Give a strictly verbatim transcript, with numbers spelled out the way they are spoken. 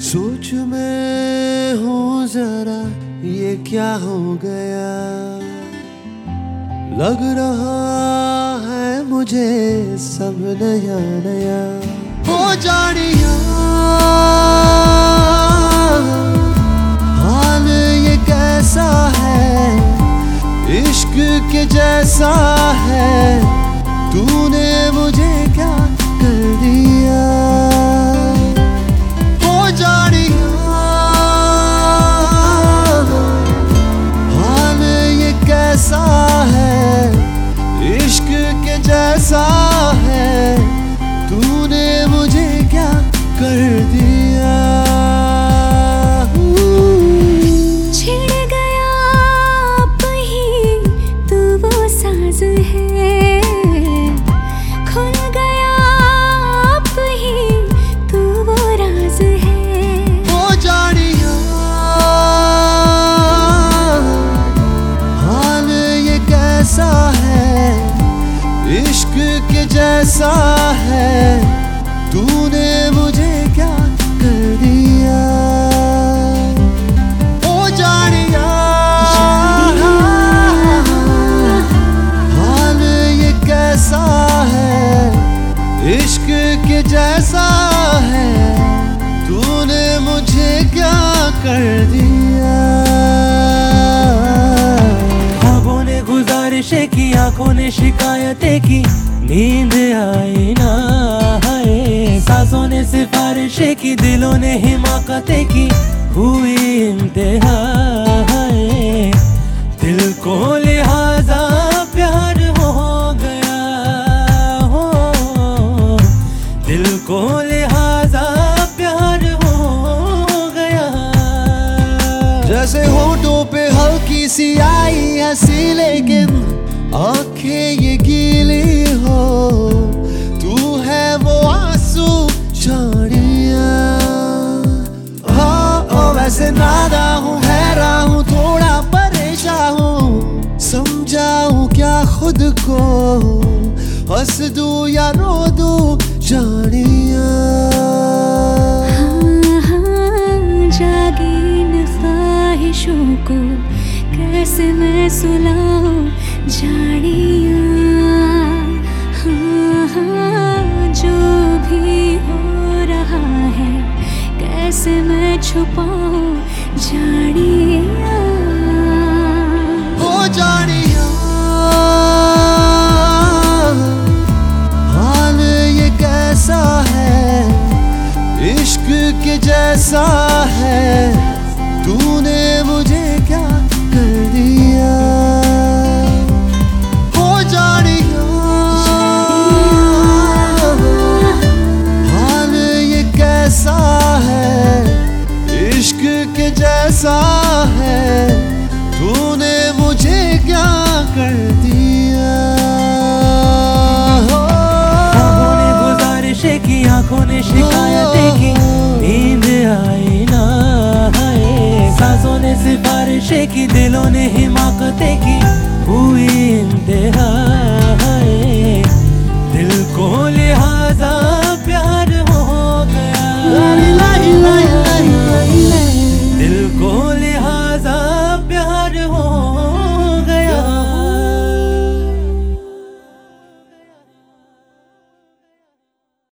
सोच में हूँ जरा ये क्या हो गया, लग रहा है मुझे सब नया नया। हो जानिया हाल ये कैसा है, इश्क के जैसा है, तूने मुझे क्या कर दिया। हो जानिया हाल ये कैसा है, इश्क के जैसा है, तूने मुझे क्या कर दिया। छिड़ गया अब ही तू वो साज है, खुल गया अब ही तू वो राज है। हो जानिया हाल ये कैसा है, इश्क के जैसा है, तूने मुझे क्या कर दिया। ओ जानिया हाल ये कैसा है, इश्क के जैसा है, तूने मुझे क्या कर दिया। ख्वाबों ने गुजारिशें की, आंखों ने शिकायतें की, नींद आई ना है। सांसों ने सिफारिशें की, दिलों ने हिमाकतें की, हुई इंतहा है। दिल को लिहाजा प्यार हो गया हो, दिल को लिहाजा प्यार हो गया। जैसे होठों पे हल्की सी आई हंसी, लेकिन आंखें ये गीली हो, तू है वो आंसू झाड़िया। हाँ ओ वैसे नादा हूँ, हैरान हूँ, थोड़ा परेशान हूँ, समझाऊँ क्या खुद को, हंस दूँ या रो दूँ जानिया। हाँ हाँ जागी इन ख्वाहिशों को कैसे मैं सुलाऊं जानिया। हाँ हाँ जो भी हो रहा है कैसे मैं छुपाऊं जानिया। हो जानिया हाल ये कैसा है, इश्क के जैसा है, तूने मुझे क्या कर दिया। हो जानिया हाल ये कैसा है, इश्क के जैसा है, तूने मुझे क्या कर दिया। ख्वाबों ने गुजारिशें की, आंखों ने शिकायतें की, नींद आई ना है। सांसों ने सिफारिशें की, दिलों ने हिमाकतें की,